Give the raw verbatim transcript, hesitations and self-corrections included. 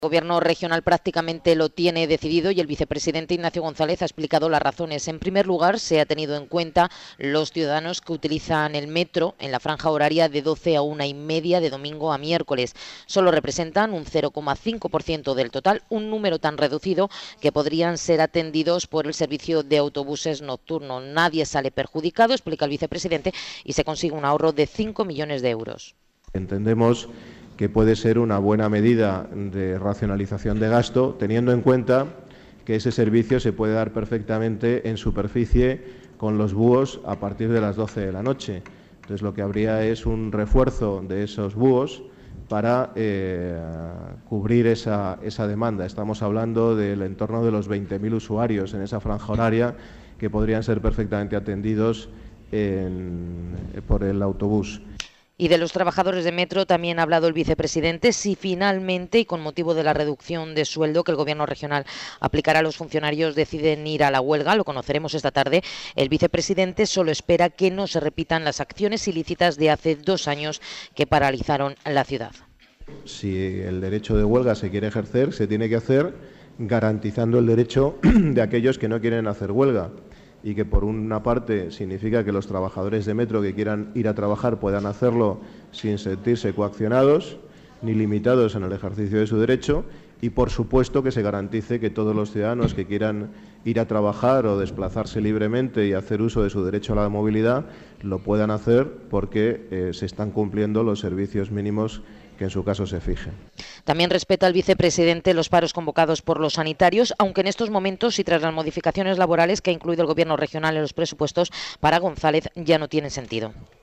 El Gobierno regional prácticamente lo tiene decidido y el vicepresidente Ignacio González ha explicado las razones. En primer lugar, se ha tenido en cuenta los ciudadanos que utilizan el metro en la franja horaria de doce a una y media de domingo a miércoles. Solo representan un cero coma cinco por ciento del total, un número tan reducido que podrían ser atendidos por el servicio de autobuses nocturno. Nadie sale perjudicado, explica el vicepresidente, y se consigue un ahorro de cinco millones de euros. Entendemos que puede ser una buena medida de racionalización de gasto, teniendo en cuenta que ese servicio se puede dar perfectamente en superficie con los búhos a partir de las doce de la noche. Entonces, lo que habría es un refuerzo de esos búhos para eh, cubrir esa, esa demanda. Estamos hablando del entorno de los veinte mil usuarios en esa franja horaria que podrían ser perfectamente atendidos en, por el autobús. Y de los trabajadores de metro también ha hablado el vicepresidente. Si finalmente, y con motivo de la reducción de sueldo que el Gobierno regional aplicará a los funcionarios, deciden ir a la huelga, lo conoceremos esta tarde. El vicepresidente solo espera que no se repitan las acciones ilícitas de hace dos años que paralizaron la ciudad. Si el derecho de huelga se quiere ejercer, se tiene que hacer garantizando el derecho de aquellos que no quieren hacer huelga, y que por una parte significa que los trabajadores de metro que quieran ir a trabajar puedan hacerlo sin sentirse coaccionados ni limitados en el ejercicio de su derecho, y por supuesto que se garantice que todos los ciudadanos que quieran ir a trabajar o desplazarse libremente y hacer uso de su derecho a la movilidad lo puedan hacer porque eh, se están cumpliendo los servicios mínimos que en su caso se fijen. También respeta el vicepresidente los paros convocados por los sanitarios, aunque en estos momentos y tras las modificaciones laborales que ha incluido el Gobierno regional en los presupuestos, para González ya no tiene sentido.